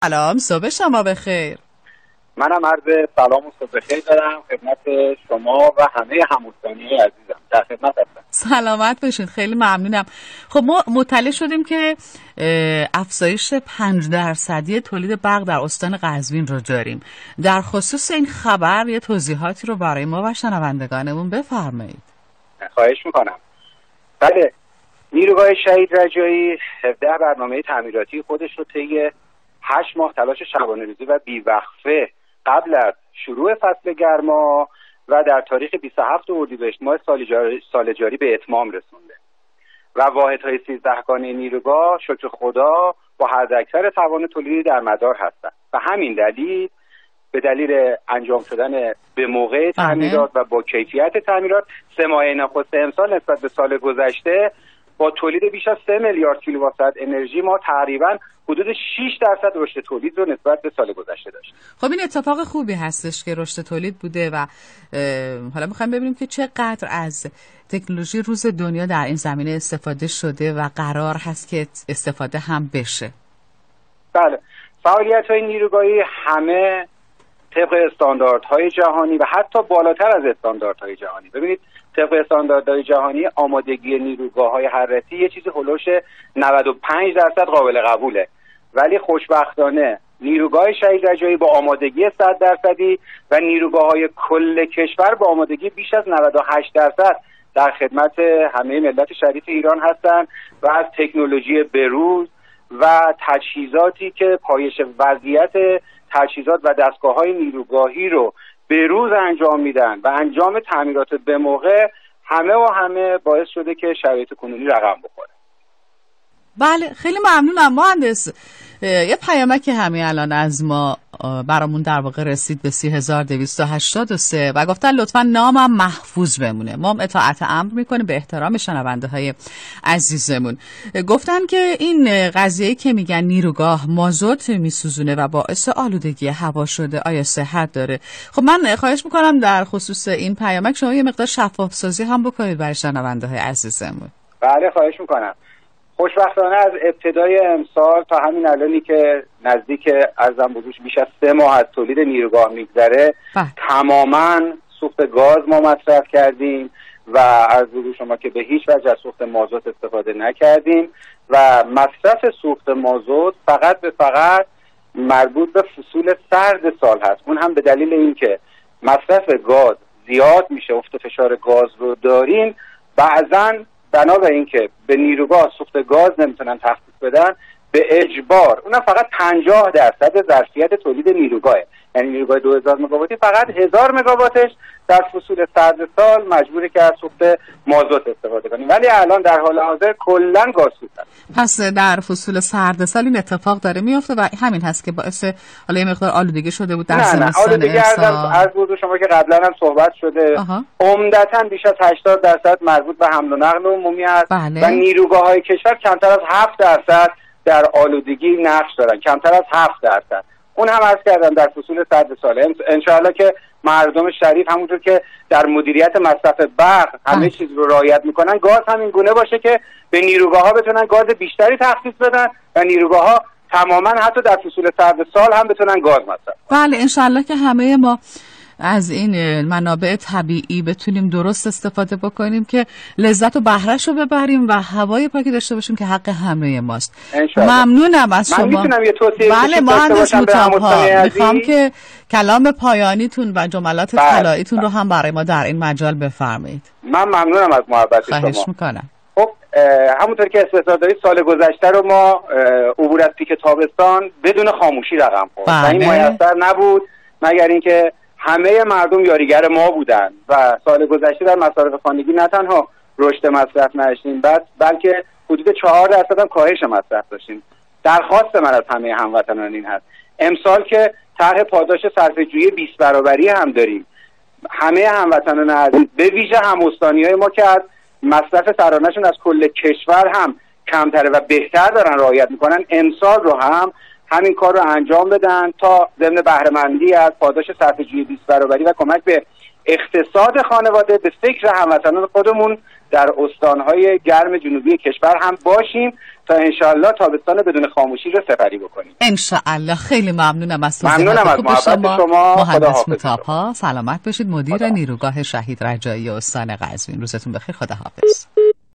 سلام، صبح شما بخیر. منم عرض سلام و صبح بخیر دارم خدمت شما و همه هموطنان عزیزم. در خدمت هستم. سلامت باشین، خیلی ممنونم. خب ما مطلع شدیم که افزایش 5% تولید برق در استان قزوین رو داریم. در خصوص این خبر یه توضیحاتی رو برای ما و شنوندگانمون بفرمایید. خواهش میکنم. بله، نیروگاه شهید رجایی 17 برنامه تعمیراتی خودش رو طی 8 ماه تلاش شبانه‌روزی و بیوقفه قبل از شروع فصل گرما و در تاریخ 27 اردیبهشت ماه سال جاری به اتمام رسونده و واحدهای 13گانه نیروگاه شکر خدا با حداکثر توان تولیدی در مدار هستند و همین دلیل به دلیل انجام شدن به موقع تعمیرات و با کیفیت تعمیرات 3 ماه نخست امسال نسبت به سال گذشته با تولید بیش از 3 میلیارد کیلووات ساعت انرژی ما تقریباً حدود 6% رشد تولید رو نسبت به سال گذشته داشتیم. خب این اتفاق خوبی هستش که رشد تولید بوده و حالا میخوایم ببینیم که چقدر از تکنولوژی روز دنیا در این زمینه استفاده شده و قرار هست که استفاده هم بشه. بله، فعالیت‌های نیروگاهی همه طبق استانداردهای جهانی و حتی بالاتر از استانداردهای جهانی. ببینید طبق استانداردهای جهانی آمادگی نیروگاه‌های حرارتی یه چیزی هولوش 95% قابل قبوله، ولی خوشبختانه نیروگاه شهید رجایی با آمادگی 100% و نیروگاه‌های کل کشور با آمادگی بیش از 98% در خدمت همه ملت شریف ایران هستند و از تکنولوژی بروز و تجهیزاتی که پایش وضعیت تجهیزات و دستگاه‌های نیروگاهی رو به روز انجام میدن و انجام تعمیرات به موقع همه باعث شده که شرایط کنونی رقم بخوره. بله، خیلی ممنونم مهندس. یه پیامک همین الان از ما برامون در واقع رسید به 30283 و گفتن لطفا نامم محفوظ بمونه. ما اطاعت امر میکنیم به احترام شنونده های عزیزمون. گفتن که این قضیه‌ای که میگن نیروگاه مازوت میسوزونه و باعث آلودگی هوا شده آیا صحت داره؟ خب من خواهش میکنم در خصوص این پیامک شما یه مقدار شفاف سازی هم بکنید برای شنونده های عزیزمون. بله، خواهش میکنم. خوشبختانه از ابتدای امسال تا همین الانی که نزدیک ارزم بزرگش بیش از 3 ماه از تولید نیروگاه میگذره تماما سوخت گاز ما مصرف کردیم و از بزرگ شما که به هیچ وجه از سوخت مازوت استفاده نکردیم و مصرف سوخت مازوت فقط مربوط به فصول سرد سال هست. اون هم به دلیل اینکه مصرف گاز زیاد میشه، افت فشار گاز رو داریم، بعضاً بنا به اینکه به نیروگاه سوخت گاز نمیتونن تخصیص بدن به اجبار اونم فقط 50% ظرفیت تولید نیروگاهه، یعنی نیروگاه 2000 مگاواتی فقط 1000 مگاواتش در فصول سرد سال مجبوره که از سوخت مازوت استفاده کنیم، ولی الان در حال حاضر کلا گاز سوختن. پس در فصول سرد سال این اتفاق داره میفته و همین هست که باعث حالا یه مقدار آلودگی شده بود در زمستان امسال. از بود شما که قبلا هم صحبت شده عمدتاً بیش از 80% مربوط به حمل و نقل عمومی است. بله. و نیروگاه‌های کشور کمتر از 7% در آلودگی نقش دارن، کمتر از 7%. اون هم عرض کردم در فصول سرد سال انشاءالله که مردم شریف همونطور که در مدیریت مصرف برق همه چیز رو رعایت میکنن، گاز همین گونه باشه که به نیروگاه‌ها بتونن گاز بیشتری تخصیص بدن و نیروگاه‌ها تماما حتی در فصول سرد سال هم بتونن گاز مصرف. بله، انشاءالله که همه ما از این منابع طبیعی بتونیم درست استفاده بکنیم که لذت و بهره‌اش رو ببریم و هوای پاکی داشته باشیم که حق همه ماست. ممنونم از شما. من میتونم یه توصیه بله مهندس موتاپا، میخوام که کلام پایانیتون و جملات طلاییتون رو هم برای ما در این مجال بفرمایید. من ممنونم از محبت شما. خواهش میکنم. خب همونطور که استفاده دارید سال گذشته رو ما عبور از پیک تابستان بدون خاموشی رقم خورد و این میسر نبود مگر اینکه همه مردم یاریگر ما بودن و سال گذشته در مصارف خانگی نه تنها رشد مصرف نداشتیم بلکه حدود 4% هم کاهش مصرف داشتیم. درخواست من از همه هموطنان این هست امسال که طرح پاداش صرفه‌جویی 20 برابری هم داریم، همه هموطنان عزیز به ویژه هم‌استانی‌های ما که از مصرف سرانه‌شون از کل کشور هم کمتره و بهتر دارن رعایت میکنن، امسال رو هم همین کار رو انجام بدن تا ضمن بهره‌مندی از پاداش صرفه‌جویی 20 برابری و کمک به اقتصاد خانواده به فکر هموطنان خودمون در استانهای گرم جنوبی کشور هم باشیم تا انشاءالله تابستان بدون خاموشی رو سپری بکنیم. انشاءالله. خیلی ممنونم از ممنونم از محبت شما. مهندس مطاب‌ها، سلامت باشید. مدیر نیروگاه شهید رجایی استان قزوین. روزتون بخیر. خدا حافظ.